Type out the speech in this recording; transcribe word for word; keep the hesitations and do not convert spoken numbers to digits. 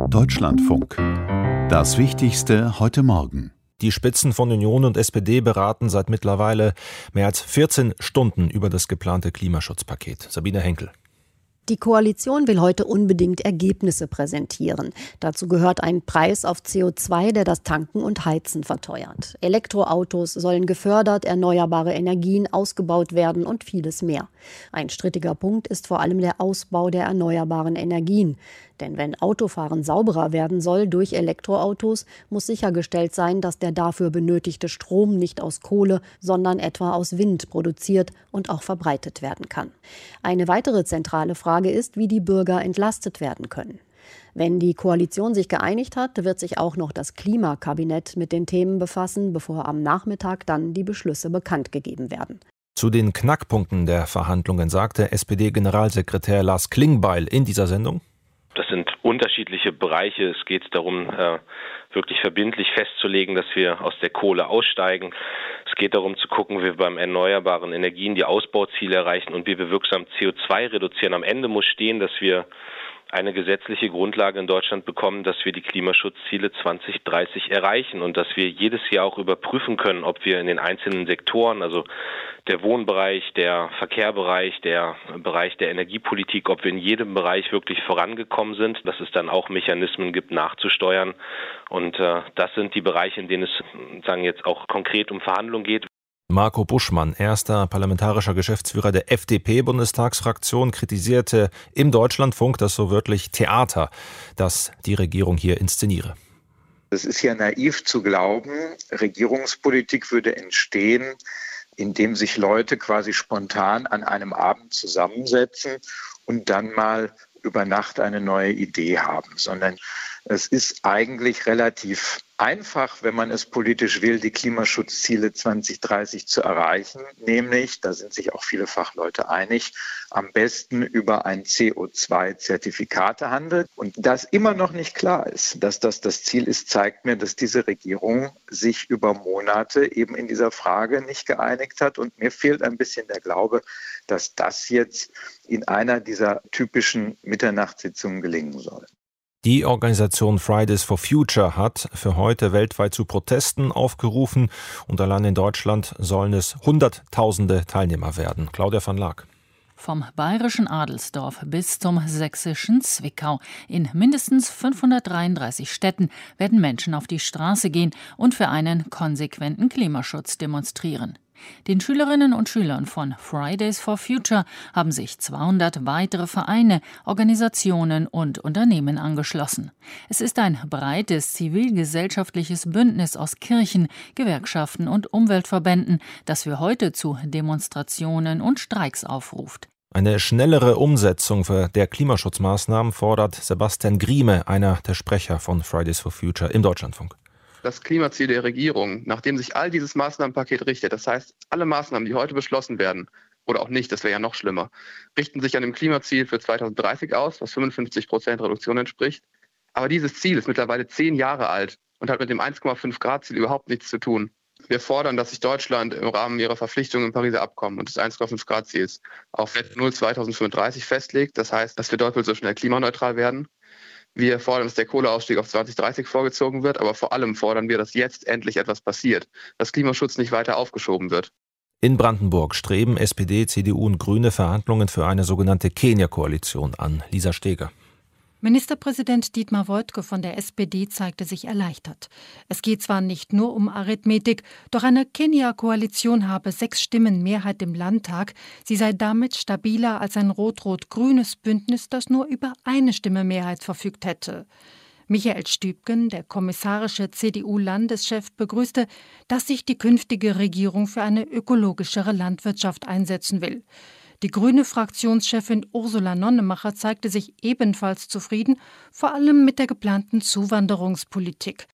Deutschlandfunk. Das Wichtigste heute Morgen. Die Spitzen von Union und S P D beraten seit mittlerweile mehr als vierzehn Stunden über das geplante Klimaschutzpaket. Sabine Henkel. Die Koalition will heute unbedingt Ergebnisse präsentieren. Dazu gehört ein Preis auf C O zwei, der das Tanken und Heizen verteuert. Elektroautos sollen gefördert, erneuerbare Energien ausgebaut werden und vieles mehr. Ein strittiger Punkt ist vor allem der Ausbau der erneuerbaren Energien. Denn wenn Autofahren sauberer werden soll durch Elektroautos, muss sichergestellt sein, dass der dafür benötigte Strom nicht aus Kohle, sondern etwa aus Wind produziert und auch verbreitet werden kann. Eine weitere zentrale Frage ist, wie die Bürger entlastet werden können. Wenn die Koalition sich geeinigt hat, wird sich auch noch das Klimakabinett mit den Themen befassen, bevor am Nachmittag dann die Beschlüsse bekannt gegeben werden. Zu den Knackpunkten der Verhandlungen sagte S P D-Generalsekretär Lars Klingbeil in dieser Sendung: Das sind unterschiedliche Bereiche. Es geht darum, wirklich verbindlich festzulegen, dass wir aus der Kohle aussteigen. Es geht darum zu gucken, wie wir beim erneuerbaren Energien die Ausbauziele erreichen und wie wir wirksam C O zwei reduzieren. Am Ende muss stehen, dass wir eine gesetzliche Grundlage in Deutschland bekommen, dass wir die Klimaschutzziele zwanzig dreißig erreichen und dass wir jedes Jahr auch überprüfen können, ob wir in den einzelnen Sektoren, also der Wohnbereich, der Verkehrbereich, der Bereich der Energiepolitik, ob wir in jedem Bereich wirklich vorangekommen sind, dass es dann auch Mechanismen gibt, nachzusteuern. Und äh, das sind die Bereiche, in denen es sagen jetzt auch konkret um Verhandlungen geht. Marco Buschmann, erster parlamentarischer Geschäftsführer der F D P-Bundestagsfraktion, kritisierte im Deutschlandfunk das so wörtlich Theater, das die Regierung hier inszeniere. Es ist ja naiv zu glauben, Regierungspolitik würde entstehen, indem sich Leute quasi spontan an einem Abend zusammensetzen und dann mal über Nacht eine neue Idee haben, sondern es ist eigentlich relativ einfach, wenn man es politisch will, die Klimaschutzziele zwanzig dreißig zu erreichen, nämlich, da sind sich auch viele Fachleute einig, am besten über ein C O zwei Zertifikatehandel. Und dass immer noch nicht klar ist, dass das das Ziel ist, zeigt mir, dass diese Regierung sich über Monate eben in dieser Frage nicht geeinigt hat. Und mir fehlt ein bisschen der Glaube, dass das jetzt in einer dieser typischen Mitternachtssitzungen gelingen soll. Die Organisation Fridays for Future hat für heute weltweit zu Protesten aufgerufen und allein in Deutschland sollen es Hunderttausende Teilnehmer werden. Claudia van Laak. Vom bayerischen Adelsdorf bis zum sächsischen Zwickau. In mindestens fünfhundertdreiunddreißig Städten werden Menschen auf die Straße gehen und für einen konsequenten Klimaschutz demonstrieren. Den Schülerinnen und Schülern von Fridays for Future haben sich zweihundert weitere Vereine, Organisationen und Unternehmen angeschlossen. Es ist ein breites zivilgesellschaftliches Bündnis aus Kirchen, Gewerkschaften und Umweltverbänden, das für heute zu Demonstrationen und Streiks aufruft. Eine schnellere Umsetzung der Klimaschutzmaßnahmen fordert Sebastian Grieme, einer der Sprecher von Fridays for Future im Deutschlandfunk. Das Klimaziel der Regierung, nach dem sich all dieses Maßnahmenpaket richtet, das heißt, alle Maßnahmen, die heute beschlossen werden, oder auch nicht, das wäre ja noch schlimmer, richten sich an dem Klimaziel für zweitausenddreißig aus, was fünfundfünfzig Prozent Reduktion entspricht. Aber dieses Ziel ist mittlerweile zehn Jahre alt und hat mit dem eins Komma fünf Grad Ziel überhaupt nichts zu tun. Wir fordern, dass sich Deutschland im Rahmen ihrer Verpflichtungen im Pariser Abkommen und des eins Komma fünf Grad Ziels auf Net Null zweitausendfünfunddreißig festlegt. Das heißt, dass wir doppelt so schnell klimaneutral werden. Wir fordern, dass der Kohleausstieg auf zwanzig dreißig vorgezogen wird, aber vor allem fordern wir, dass jetzt endlich etwas passiert, dass Klimaschutz nicht weiter aufgeschoben wird. In Brandenburg streben S P D, C D U und Grüne Verhandlungen für eine sogenannte Kenia-Koalition an. Lisa Steger. Ministerpräsident Dietmar Woidke von der S P D zeigte sich erleichtert. Es geht zwar nicht nur um Arithmetik, doch eine Kenia-Koalition habe sechs Stimmen Mehrheit im Landtag. Sie sei damit stabiler als ein rot-rot-grünes Bündnis, das nur über eine Stimme Mehrheit verfügt hätte. Michael Stübgen, der kommissarische C D U-Landeschef, begrüßte, dass sich die künftige Regierung für eine ökologischere Landwirtschaft einsetzen will. Die grüne Fraktionschefin Ursula Nonnemacher zeigte sich ebenfalls zufrieden, vor allem mit der geplanten Zuwanderungspolitik.